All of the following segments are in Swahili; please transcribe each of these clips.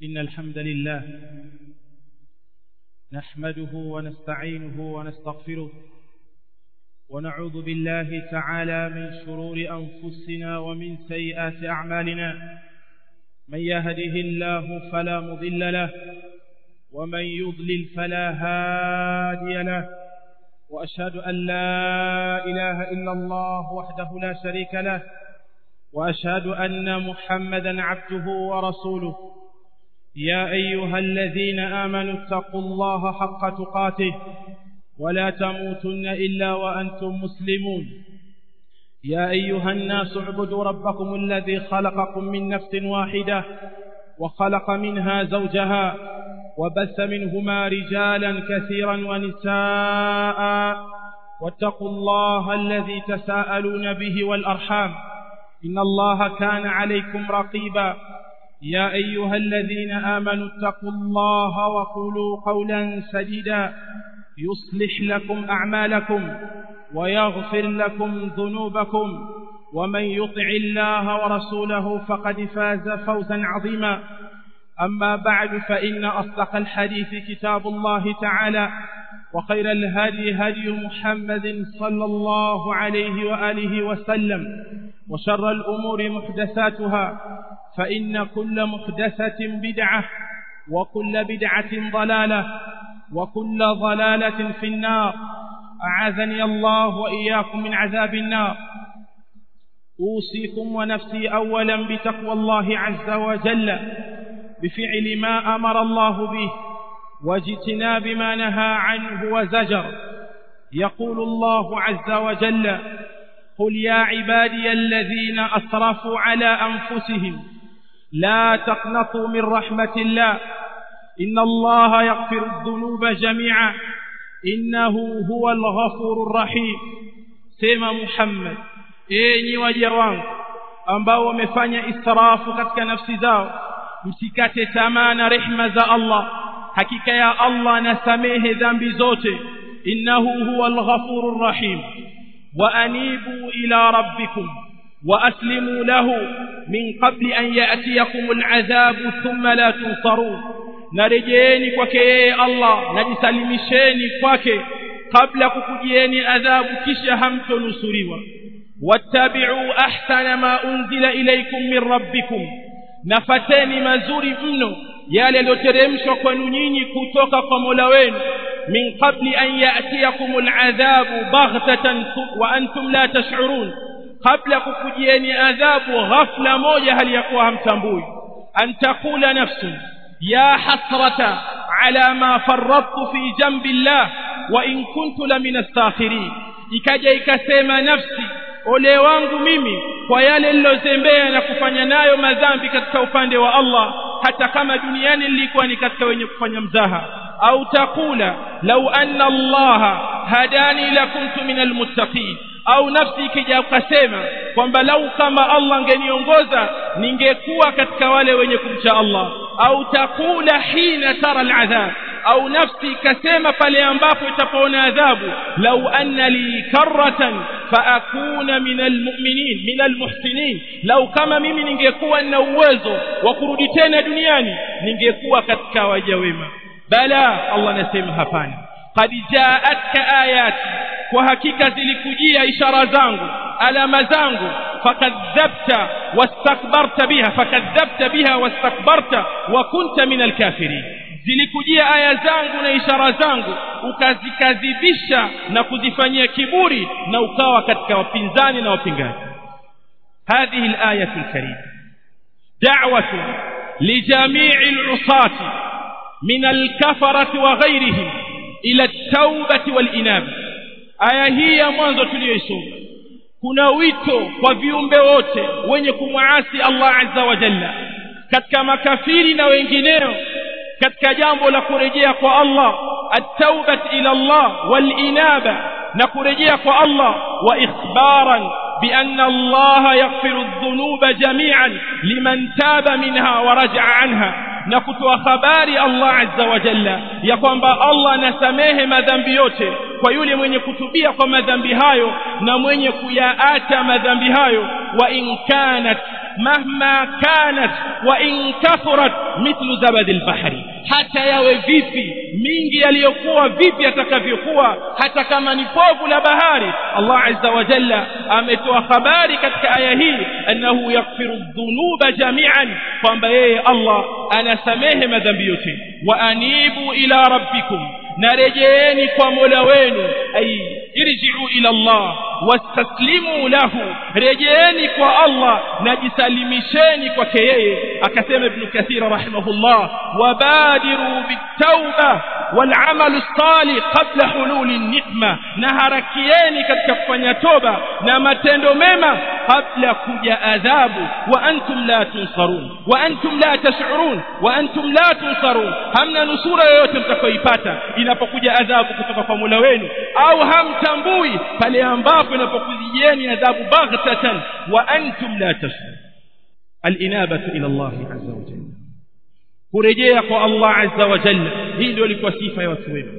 إن الحمد لله نحمده ونستعينه ونستغفره ونعوذ بالله تعالى من شرور أنفسنا ومن سيئات أعمالنا من يهده الله فلا مضل له ومن يضلل فلا هادي له وأشهد أن لا إله إلا الله وحده لا شريك له وأشهد أن محمدا عبده ورسوله يا أيها الذين آمنوا اتقوا الله حق تقاته ولا تموتن إلا وأنتم مسلمون يا أيها الناس اعبدوا ربكم الذي خلقكم من نفس واحدة وخلق منها زوجها وبث منهما رجالا كثيرا ونساء واتقوا الله الذي تساءلون به والأرحام إن الله كان عليكم رقيبا يا أيها الذين آمنوا اتقوا الله وقولوا قولا سديدا يصلح لكم أعمالكم ويغفر لكم ذنوبكم ومن يطع الله ورسوله فقد فاز فوزا عظيما أما بعد فإن أصدق الحديث كتاب الله تعالى وخير الهدي هدي محمد صلى الله عليه وآله وسلم وشر الأمور محدثاتها فإن كل محدثة بدعة وكل بدعة ضلالة وكل ضلالة في النار أعاذني الله وإياكم من عذاب النار أوصيكم ونفسي أولا بتقوى الله عز وجل بفعل ما أمر الله به واجتناب ما نهى عنه وزجر يقول الله عز وجل قل يا عبادي الذين أسرفوا على أنفسهم لا تقنطوا من رحمة الله إن الله يغفر الذنوب جميعا إنه هو الغفور الرحيم سيما محمد enyi waja wangu ambao wamefanya israfu katika nafsi zao msikate tamaa na rehema za Allah hakika ya Allah anasamehe dhambi zote innahu huwal ghafurur rahim wa anibu ila rabbikum wa aslimu lahu min qabli an ya'tiyakumul adhabu thumma la tunsarun narejeeni kwake yeye Allah najisalimisheni kwake kabla kukujieni adhabu kisha hamtonusuriwa wattabi'u ahsana ma unzila ilaykum min rabbikum nafateni mazuri mno yale yaliyoteremshwa kwenu nyinyi kutoka kwa Mola wenu min qabli an ya'tiyakumul adhabu baghtatan wa antum la tash'urun kabla kukujieni adhabu ghafla moja hali yakuwa hamtambui an taqula nafsun ya hasrata ala ma farrattu fi jambillah wa in kuntu la min as-sakhirin ikaja ikasema nafsi ole wangu mimi kwa yale nilozembea na kufanya nayo madhambi katika upande wa Allah hata kama duniani nilikuwa ni katika wenye kufanya mzaha au takula law anna Allah hadani lakuntu minal muttaqin au nafsi ikija ukasema kwamba lau kama Allah angeniongoza ningekuwa katika wale wenye kumcha Allah au takula hina tara al'adhab au nafsi ikasema pale ambapo itapoona adhabu lau anna li karratan fa akuna minal mu'minin minal muhsinin lau kama mimi ningekuwa na uwezo wa kurudi tena duniani ningekuwa katika waja wema bala Allah anasema hapana qad ja'atka ayati kwa hakika zilikujia ishara zangu alama zangu fakadhabta wastakbarta wa kunta minal kafirin zilikujia aya zangu na ishara zangu ukazikadhibisha na kuzifanyia kiburi na ukawa katika wapinzani na wapingaji hadhihi al-ayatu al-karima da'watu li jami'il 'usati min al-kafarati wa ghayrihim ila at-taubati wal-inab aya hii ya mwanzo tuliyoisoma kuna wito kwa viumbe wote wenye kumwasi Allah azza wa jalla katika makafiri na wengineo katika jambo la kurejea kwa Allah at-taubat ila Allah wal-inaba na kurejea kwa Allah wa ikhbaran bi anna Allah yaghfiru adh-dhunuba jami'an liman taba minha wa raja'a anha na kutoa habari Allah azza wa jalla ya kwamba Allah anasamehe madhambi yote kwa yule mwenye kutubia kwa madhambi hayo na mwenye kuyaacha madhambi hayo wa in kanat mahma kanat wa in kathurat mithlu zabad al-bahri, hata yawe vipi mingi yaliyokuwa vipi atakavyokuwa, hata kama ni povu la bahari. Allah azza wa jalla ametoa habari katika aya hii annahu yaghfiru dhunuba jami'an, kwamba yeye Allah anasamehe madhambi yote. Wa anibu ila rabbikum, narejeeni kwa Mola wenu, ay irji'u ila Allah wastaslimu lahu, rejeeni kwa Allah na jisalimisheni kwake yeye. Akasema Ibn Kathir rahimahullah, wabadiru bitauba والعمل الصالح قبل حلول النقمة, na harakieni katika kufanya toba na matendo mema kabla kuja adhabu. Wa antum la tunsarun wa antum la tash'urun wa antum la tunsarun, hamna nusura yoyote mtakayoipata inapokuja adhabu kutoka kwa Mola wenu, au hamtambui pale ambapo inapokujieni adhabu baghtatan. Wa antum la tash'urun. Al-inabatu ila Allah azza wa jalla, kurejea kwa Allah azza wa jalla. Hii ndio ilikuwa sifa ya watu wema.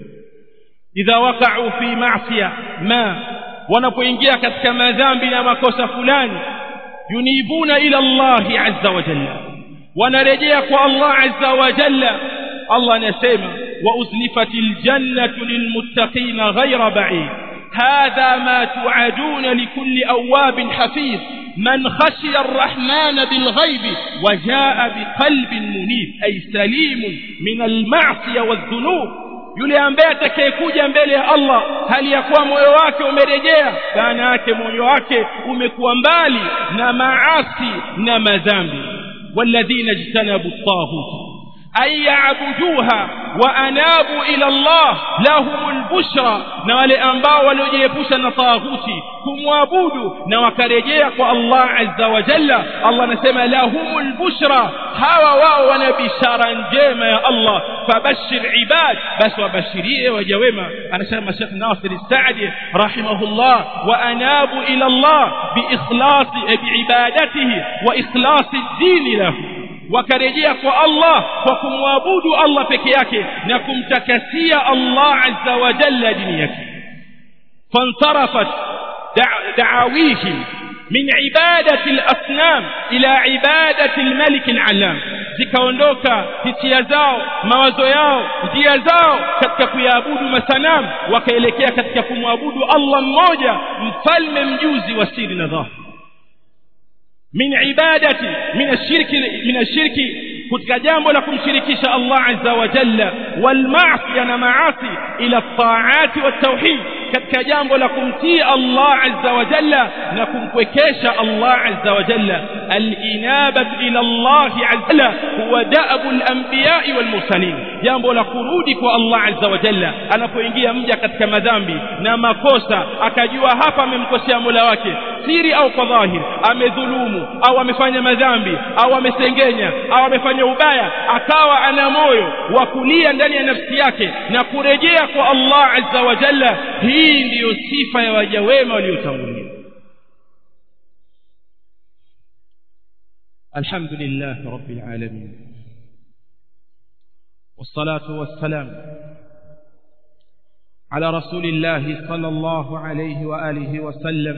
Idha waqa'u fi ma'siya ma, wanapoingia katika madhambi na makosa fulani, yunibuna ila Allah azza wa jalla, wanarejea kwa Allah azza wa jalla. Allah anasema wa uzlifatil jannatu lilmuttaqina ghayra ba'id, hadha ma tu'aduna likulli awwabin hafiz من خشي الرحمن بالغيب وجاء بقلب منيب، أي سليم من المعصية والذنوب. yule ambaye atakayekuja mbele ya Allah hali ya kuwa moyo wake umerejea, maana yake moyo wake umekuwa mbali na maasi na madhambi. walladhina jtanabu at-taghut ay ya'buduha wa anabu ila Allah lahumul bushra, na wale ambao waliojiepusha na taghuti kumwabudu na wakarejea kwa Allah azza wa jalla, Allah anasema lahumul bushra, hawa wao wana bishara njema ya Allah. Fabashir ibad, bas wabashirie waja wema. Anasema Sheikh Nasir al-Sa'di rahimahullah, wa anabu ila Allah biikhlasi biibadatihi wa ikhlasi ad-din lahu, wakarejea kwa Allah kwa kumwabudu Allah peke yake na kumtakasia Allah azza wa jalla dini yake. Fansarafat da'awihim min ibadati al-asnam ila ibadati al-malik al-alam, zikaondoka hisia zao, mawazo yao, njia zao katika kuabudu masanamu, wakaelekea katika kumwabudu Allah mmoja, mfalme mjuzi wa siri na dhahiri. min ibadati min ashirki, kutika jambo la kumshirikisha Allah azza wa jalla, wal ma'siya na maasi, ila taati wa tauhid, katika jambo la kumtii Allah azza wa jalla na kumkwekesha Allah azza wa jalla. al-inabatu ila Allah azza huwa da'bu al-anbiya wal mursalin, jambo la kurudi kwa Allah azza wa jalla anapoingia mja katika madhambi na makosa, akajua hapa amemkosea Mola wake siri au kwa dhahiri, amedhulumu au amefanya madhambi au amesengenya au amefanya ubaya, akawa ana moyo wa kulia ndani ya nafsi yake na kurejea kwa Allah azza wa jalla. Hii ndiyo sifa ya waja wema waliotangulia. Alhamdulillah rabbil alamin, wassalatu wassalam ala rasulillah sallallahu alayhi wa alihi wa sallam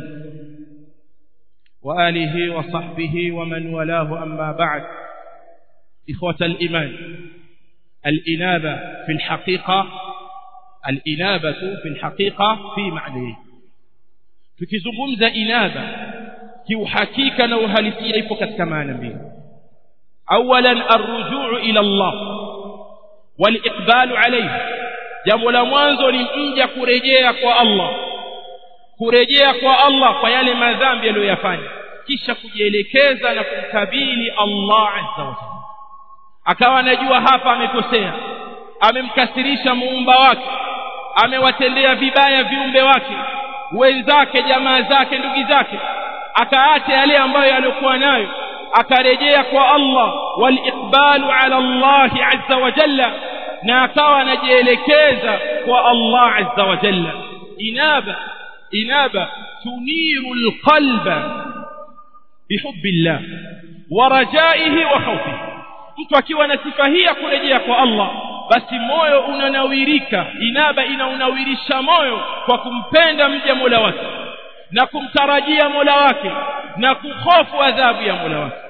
wa alihi wa sahbihi wa man walahu, amma ba'd. ikhwata al-iman, al-inaba fi al-haqiqa, al-inabatu fi al-haqiqa fi ma'nihi. Tukizungumza inaba kiuhakika na uhalisia ipo katika maana mbili. Awalan ar-rujuu ila Allah wal iqbalu alayhi, jambo la mwanzo ni mja kurejea kwa Allah, kurejea kwa Allah kwa yale madhambi aliyoyafanya, kisha kujielekeza na kumkabili Allah azza wa jalla. Akawa anajua hapa amekosea, amemkasirisha muumba wake, amewatendea vibaya viumbe wake, wenzake, jamaa zake, ndugu zake, akaacha yale ambayo alikuwa nayo, akarejea kwa Allah, wal iqbalu ala Allah azza wa jalla, na akawa anajielekeza kwa Allah azza wa jalla. inaba tuniru alqalba bihubbillah wa rajaihi wa khawfihi. Mtu akiwa na sifa hii ya kurejea kwa Allah, basi moyo unanawirika. Inaba inaunawirisha moyo kwa kumpenda mja Mola wake na kumtarajia Mola wake na kuhofu adhabu ya Mola wake.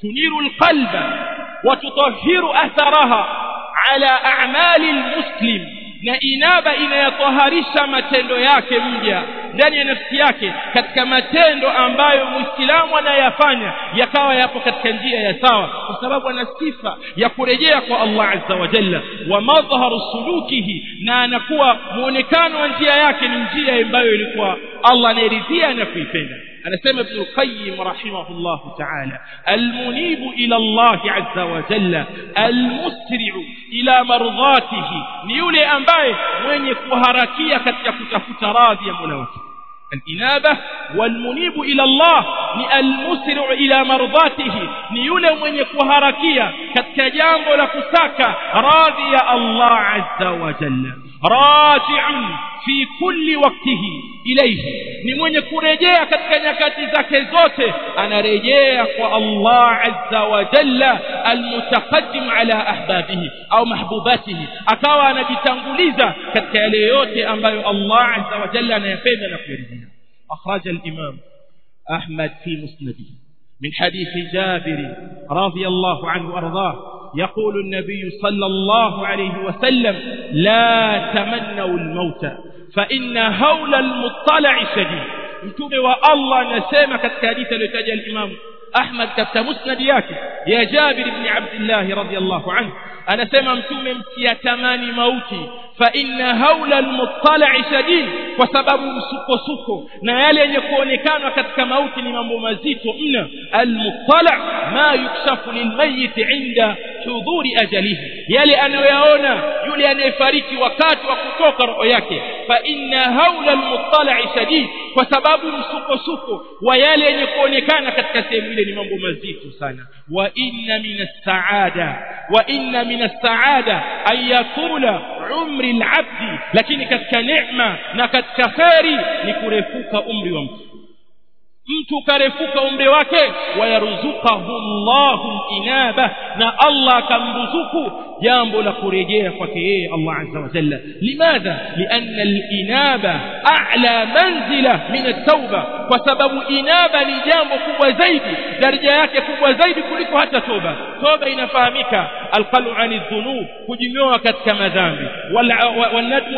tuniru alqalba wa tutahhiru atharaha ala a'mali almuslim, na inaba inayatoharisha matendo yake mja ndani ya nafsi yake katika matendo ambayo muislamu anayafanya yakawa yapo katika njia ya sawa, kwa sababu ana sifa ya kurejea kwa Allah azza wa jalla. Wa madhharu sulukihi, na anakuwa muonekano wa njia yake ni njia ambayo ilikuwa Allah anaridhia na kuipenda. anasema Ibn al-Qayyim rahimahullahu ta'ala, almunibu ila Allah azza wa jalla almusri'u ila mardhatihi, ni yule ambaye mwenye kuharakia katika kutafuta radhi ya Mola wake. الإنابة والمنيب إلى الله ni المسرع إلى مرضاته, ni yule mwenye kuharakia katika jambo la kusaka radhi ya Allah azza wa jalla. raji'un fi kulli waqtihi ilayhi, ni mwenye kurejea katika nyakati zake zote, anarejea kwa Allah azza wa jalla. almutaqaddim ala ahbabihi au mahbubatihi, akawa anajitanguliza katika yale yote ambayo Allah azza wa jalla anayapenda na kuyaridhia. أخرج الإمام أحمد في مسنده من حديث جابر رضي الله عنه وأرضاه يقول النبي صلى الله عليه وسلم: لا تمنوا الموت فإن هول المطلع شديد. mtume wa Allah anasema katika hadithi aliyotaja al-Imam Ahmad katika musnad yake ya Jabir ibn Abdullah radhiyallahu anhu, anasema mtume msiyatamani mauti, fa inna haula al-muttali' shadid, kwa sababu msukosuko na yale yenye kuonekana katika mauti ni mambo mazito mno. al-muttali' ma yukshafu lilmayyit 'inda huduri ajalihi, yale anayoyaona yule anayefariki wakati wa kutoka roho yake. fa inna haula al-muttali' shadid, kwa sababu msukosuko wa yale yenye kuonekana katika sehemu ile ni mambo mazito sana. wa inna min as-sa'ada an yakula umri al-'abdi, lakini katika neema na katika khairi ni kurefuka umri wa mtu karefuka umri wake. wayaruzukahu Allahu inaba, na Allah akamruzuku jambo la kurejea kwake yeye Allah azza wa jalla. limadha? lianna al-inaba a'la manzila min at-tauba, kwa sababu inaba ni jambo kubwa zaidi, daraja yake kubwa zaidi kuliko hata toba. toba inafahamika alqalu 'ani dhunub, kujinyoa katika madhambi, wanadmu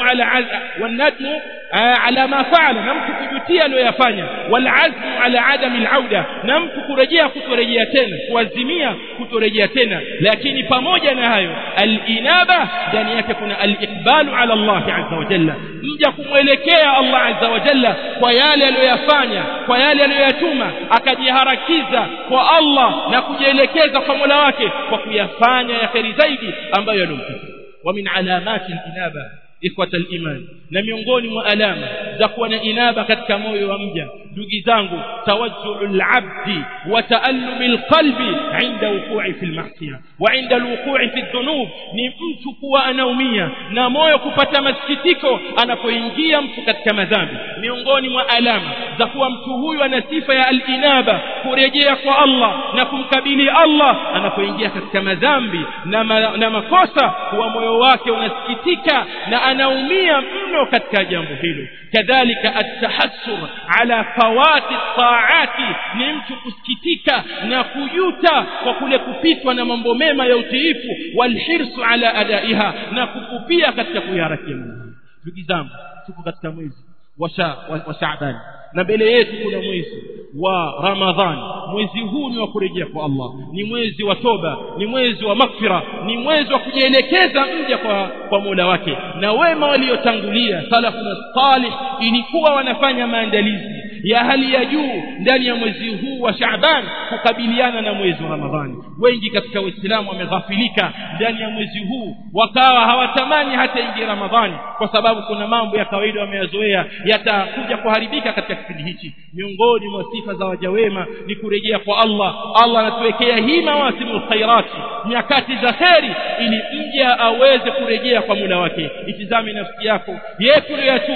ala ma fa'ala, na mtu kujutia aliyoyafanya, wal'azmu ala adami al-auda, na mtu kurejea kutorejea tena, kuazimia kutorejea tena. lakini pamoja na hayo al-inaba ndani yake kuna al-iqbalu ala Allah azza wa jalla, mja kumwelekea Allah azza wa jalla kwa yale aliyoyafanya, kwa yale aliyoyatuma, akajiharakiza kwa Allah na kujielekeza kwa Mola wake kwa kuyafanya ya kheri zaidi ambayo alomkuta. wa min alamati al-inaba ikhwata al-iman, na miongoni mwa alama za kuwa na inaba katika moyo wa mja, ndugu zangu, tawajju'ul 'abdi wa ta'allumil qalbi 'inda wuqu'i fil ma'siyah wa 'inda al-wuqu'i fi dhunub, ni mtu kuwa anaumia na moyo kupata masikitiko anapoingia mtu katika madhambi. miongoni mwa alama za kuwa mtu huyu ana sifa ya al-inaba, kurejea kwa Allah na kumkabili Allah anapoingia katika madhambi na makosa, kuwa moyo wake unasikitika na anaumia mno katika jambo hilo. kadhalika at-tahassur ala fawati at-ta'ati, ni mtu kusikitika na kujuta kwa kule kupitwa na mambo mema ya utiifu, walhirsu ala adaiha, na kukupia katika kuyaharakia. ndugu zangu, tuko katika mwezi wa Shaaban na mbele yetu kuna mwezi wa Ramadhani. mwezi huu ni wa kurejea kwa Allah, ni mwezi wa toba, ni mwezi wa maghfira, ni mwezi wa kujielekeza mja kwa Mola wake. na wema waliotangulia salafuna salih ilikuwa wanafanya maandalizi ya hali ya juu ndani ya mwezi huu wa Shaaban kukabiliana na mwezi wa Ramadhani. wengi katika Waislamu wameghafilika ndani ya mwezi huu, wakawa hawatamani hata ingie Ramadhani kwa sababu kuna mambo ya kawaida wameyazoea yatakuja kuharibika katika kipindi hichi. miongoni mwa sifa za waja wema ni kurejea kwa Allah. Allah anatuwekea hii mawasimul khairati, nyakati za kheri, ili mja aweze kurejea kwa Mola wake. itizame nafsi yako, yetu uliyotuma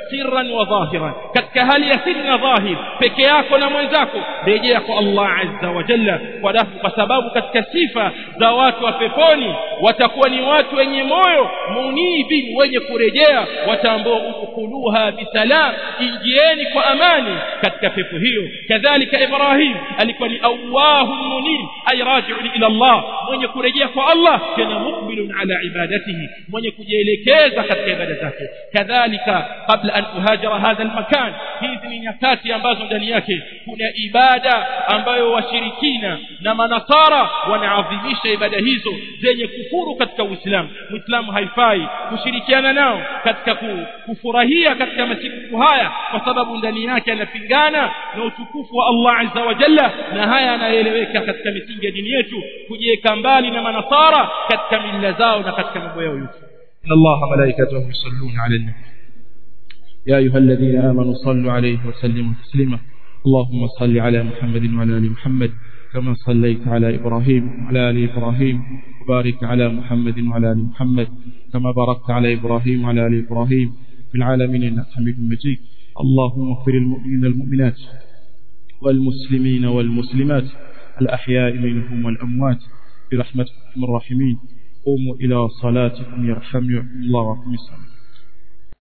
sirran wa dhahiran katika hali ya siri na dhahir peke yako na mwenzako rejea kwa Allah azza wa jalla kwa sababu katika sifa za watu wa peponi watakuwa ni watu wenye moyo munibin wenye kurejea wataambao udkhuluha bisalam ingieni kwa amani katika pepo hiyo kadhalika Ibrahim alikuwa ni awwahun munib ay raji'un ila Allah mwenye kurejea kwa Allah tena mukbilun ala ibadatihi mwenye kujielekeza katika ibada zake kadhalika kabla an tuhajira hadha almakan hizi ni nyakati ambazo ndani yake kuna ibada ambayo washirikina na manasara wanaadhimisha ibada hizo zenye kufuru katika Uislamu Muislamu haifai kushirikiana nao katika kufurahia katika masiku haya kwa sababu ndani yake anapingana na utukufu wa Allah azza wa jalla na haya yanaeleweka katika misingi ya dini yetu kujiweka mbali na manasara katika mila zao na katika mambo yao yote Allah malaikatahu yusalluna ala nabi ya ayyuhalladhina amanu sallu alayhi wa sallimu taslima اللهم صل على محمد وعلى ال محمد كما صليت على إبراهيم وعلى آل إبراهيم وبارك على محمد وعلى آل محمد كما باركت على إبراهيم وعلى آل إبراهيم في العالمين إنك حميد مجيد اللهم اغفر المؤمنين والمؤمنات والمسلمين والمسلمات الأحياء منهم والأموات برحمتك الراحمين قوموا إلى صلاتكم يرحمكم الله ويرحم السلام